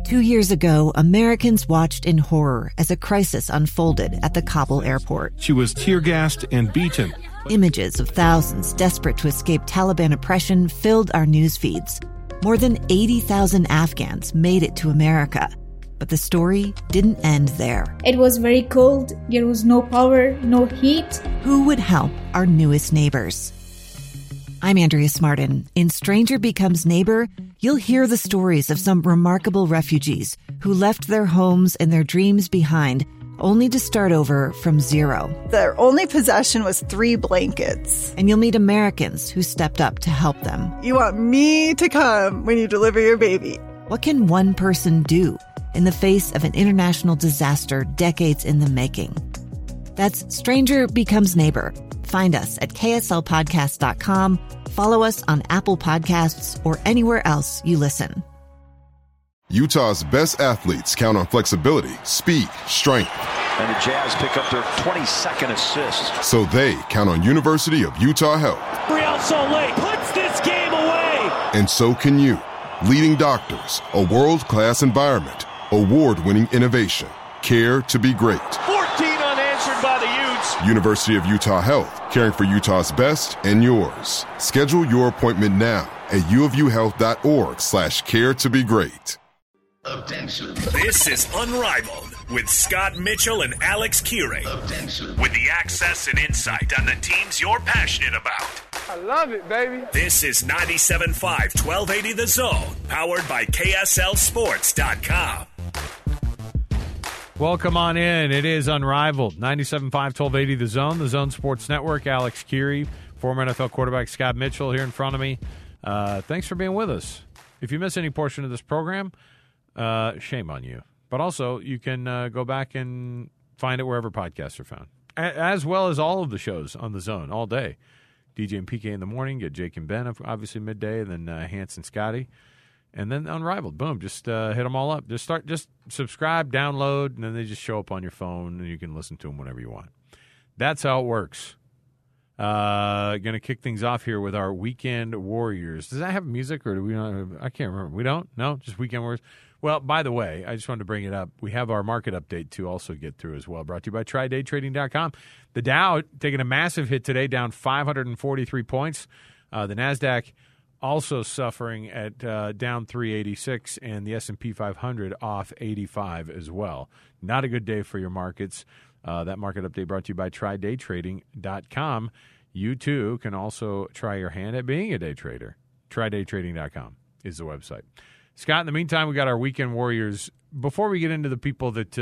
2 years ago, Americans watched in horror as a crisis unfolded at the Kabul airport. She was tear-gassed and beaten. Images of thousands desperate to escape Taliban oppression filled our news feeds. More than 80,000 Afghans made it to America. But the story didn't end there. It was very cold. There was no power, no heat. Who would help our newest neighbors? I'm Andrea Smartin. In Stranger Becomes Neighbor, you'll hear the stories of some remarkable refugees who left their homes and their dreams behind, only to start over from zero. Their only possession was 3 blankets. And you'll meet Americans who stepped up to help them. You want me to come when you deliver your baby. What can one person do in the face of an international disaster decades in the making? That's Stranger Becomes Neighbor. Find us at kslpodcast.com. Follow us on Apple Podcasts or anywhere else you listen. Utah's best athletes count on flexibility, speed, strength. And the Jazz pick up their 22nd assist. So they count on University of Utah Health. Real Salt Lake puts this game away. And so can you. Leading doctors, a world-class environment, award-winning innovation, care to be great. 14 unanswered by the Utes. University of Utah Health, caring for Utah's best and yours. Schedule your appointment now at uofuhealth.org/care to be great. Attention. This is Unrivaled with Scott Mitchell and Alex Kirey. Attention. With the access and insight on the teams you're passionate about. I love it, baby. This is 97.5 1280 The Zone, powered by KSLSports.com. Welcome on in. It is Unrivaled. 97.5 1280 The Zone, The Zone Sports Network. Alex Kirey, former NFL quarterback Scott Mitchell here in front of me. Thanks for being with us. If you miss any portion of this program, shame on you. But also, you can go back and find it wherever podcasts are found, as well as all of the shows on The Zone all day. DJ and PK in the morning, get Jake and Ben, obviously midday, and then Hans and Scotty. And then Unrivaled. Boom, just hit them all up. Just subscribe, download, and then they just show up on your phone, and you can listen to them whenever you want. That's how it works. Going to kick things off here with our Weekend Warriors. Does that have music, or do we not? I can't remember. We don't? No? Just Weekend Warriors? Well, by the way, I just wanted to bring it up. We have our market update to also get through as well, brought to you by TryDayTrading.com. The Dow taking a massive hit today, down 543 points. The NASDAQ also suffering at down 386, and the S&P 500 off 85 as well. Not a good day for your markets. That market update brought to you by TryDayTrading.com. You, too, can also try your hand at being a day trader. TryDayTrading.com is the website. Scott, in the meantime, we got our Weekend Warriors. Before we get into the people that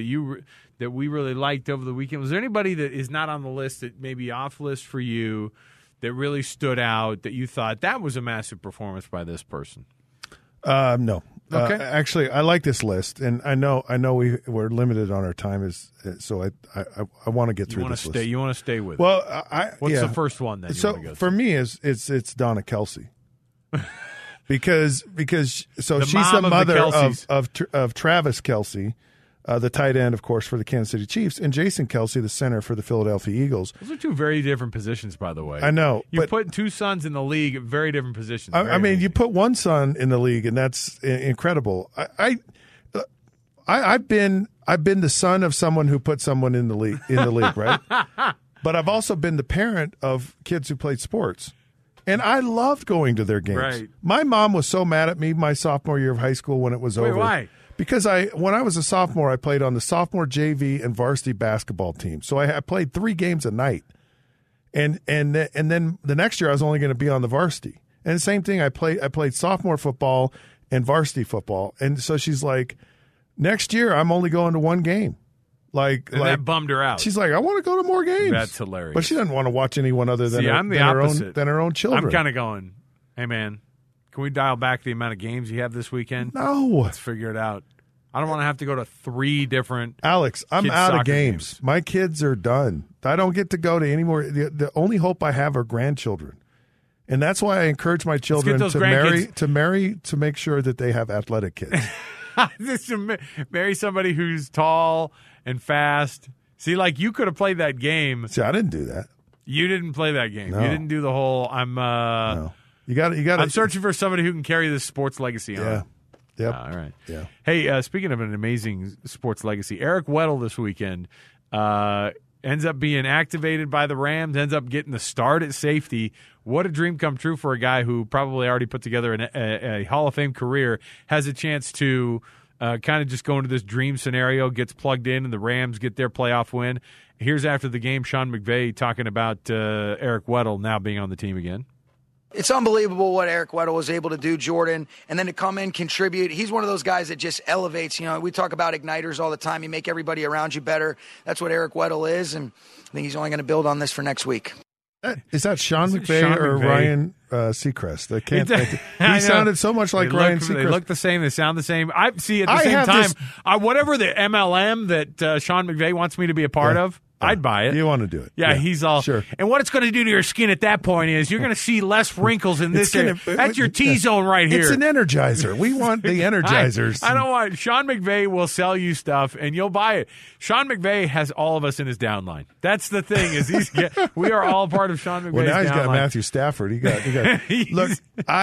we really liked over the weekend, was there anybody that is not on the list that may be off list for you that really stood out that you thought that was a massive performance by this person? No. Okay. Actually, I like this list, and I know we're limited on our time, so I want to get through this list. You want to stay with it? Well, what's the first one then? So for me, it's Donna Kelsey. Because she's the mother of Travis Kelsey, the tight end, of course, for the Kansas City Chiefs, and Jason Kelsey, the center for the Philadelphia Eagles. Those are two very different positions, by the way. I know. You put two sons in the league at very different positions. I mean, you put one son in the league, and that's incredible. I've been the son of someone who put someone in the league, right? But I've also been the parent of kids who played sports. And I loved going to their games. Right. My mom was so mad at me my sophomore year of high school when it was over. Why? Because when I was a sophomore, I played on the sophomore JV and varsity basketball team. So I played 3 games a night. And then the next year I was only going to be on the varsity. And the same thing, I played sophomore football and varsity football. And so she's like, next year I'm only going to 1 game. That bummed her out. She's like, I want to go to more games. That's hilarious. But she doesn't want to watch anyone other than her own children. I'm kind of going, hey, man, can we dial back the amount of games you have this weekend? No. Let's figure it out. I don't want to have to go to 3 different Alex, I'm out of games. My kids are done. I don't get to go to any more. The only hope I have are grandchildren. And that's why I encourage my children to marry to make sure that they have athletic kids. Marry somebody who's tall and fast. See, like you could have played that game. See, I didn't do that. You didn't play that game. No. You didn't do the whole. No. You got. I'm searching for somebody who can carry this sports legacy on. Yep. All right. Yeah. Hey, speaking of an amazing sports legacy, Eric Weddle this weekend ends up being activated by the Rams, ends up getting the start at safety. What a dream come true for a guy who probably already put together a Hall of Fame career, has a chance to kind of just go into this dream scenario, gets plugged in, and the Rams get their playoff win. Here's after the game, Sean McVay talking about Eric Weddle now being on the team again. It's unbelievable what Eric Weddle was able to do, Jordan, and then to come in, contribute. He's one of those guys that just elevates. We talk about igniters all the time. You make everybody around you better. That's what Eric Weddle is, and I think he's only going to build on this for next week. Is that Sean McVay or Ryan Seacrest? I can't. He sounded so much like Ryan Seacrest. They look the same. They sound the same. I see at the same time. Whatever the MLM that Sean McVay wants me to be a part of, I'd buy it. You want to do it. Yeah, he's all. Sure. And what it's going to do to your skin at that point is you're going to see less wrinkles in this area. That's your T-zone right here. It's an energizer. We want the energizers. I don't want. Sean McVay will sell you stuff, and you'll buy it. Sean McVay has all of us in his downline. That's the thing is we are all part of Sean McVay's Well, now he's got downline. Matthew Stafford. He got look,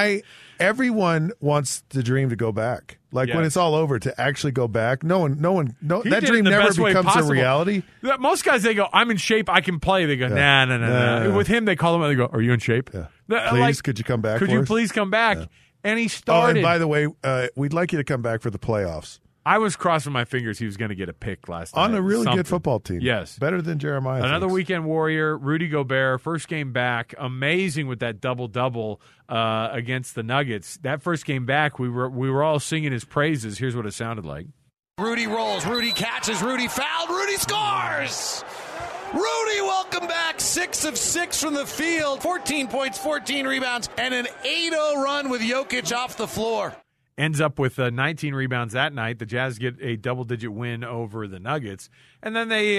everyone wants the dream to go back. Like when it's all over, to actually go back. No one. That dream never becomes a reality. Most guys, they go, "I'm in shape. I can play." They go, "Nah." With him, they call him. They go, "Are you in shape? Yeah. Please, could you come back? Could you please come back?" Yeah. And he started. Oh, and by the way, we'd like you to come back for the playoffs. I was crossing my fingers he was going to get a pick last night. On a really good football team. Yes. Better than Jeremiah. Another weekend warrior, Rudy Gobert, first game back. Amazing with that double-double against the Nuggets. That first game back, we were all singing his praises. Here's what it sounded like. Rudy rolls. Rudy catches. Rudy fouled. Rudy scores! Rudy, welcome back. 6 of 6 from the field. 14 points, 14 rebounds, and an 8-0 run with Jokic off the floor. Ends up with 19 rebounds that night. The Jazz get a double-digit win over the Nuggets. And then they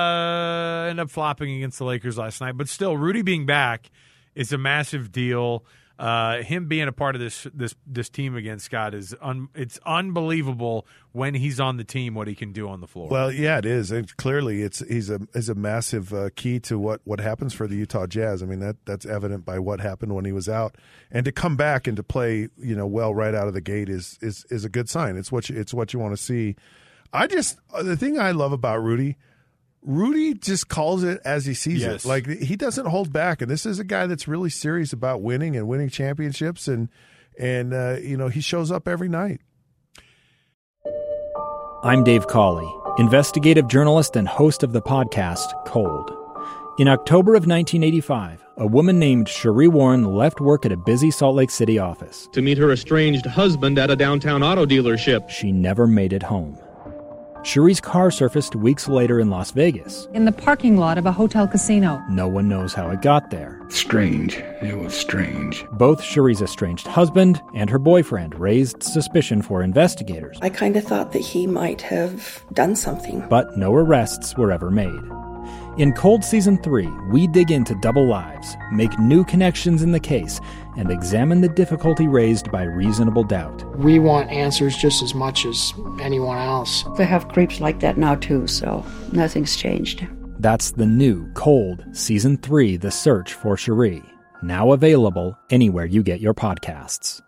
end up flopping against the Lakers last night. But still, Rudy being back is a massive deal. Him being a part of this team again, Scott, it's unbelievable when he's on the team what he can do on the floor. Well, yeah, it is. And clearly, he's a massive key to what happens for the Utah Jazz. I mean, that's evident by what happened when he was out, and to come back and to play well right out of the gate is a good sign. It's what you want to see. The thing I love about Rudy just calls it as he sees it. Like, he doesn't hold back, and this is a guy that's really serious about winning and winning championships, and he shows up every night. I'm Dave Cawley, investigative journalist and host of the podcast Cold. In October of 1985, a woman named Cherie Warren left work at a busy Salt Lake City office to meet her estranged husband at a downtown auto dealership. She never made it home. Cherie's car surfaced weeks later in Las Vegas. In the parking lot of a hotel casino. No one knows how it got there. Strange. It was strange. Both Cherie's estranged husband and her boyfriend raised suspicion for investigators. I kind of thought that he might have done something. But no arrests were ever made. In Cold Season 3, we dig into double lives, make new connections in the case, and examine the difficulty raised by reasonable doubt. We want answers just as much as anyone else. They have creeps like that now too, so nothing's changed. That's the new Cold Season 3, The Search for Cherie. Now available anywhere you get your podcasts.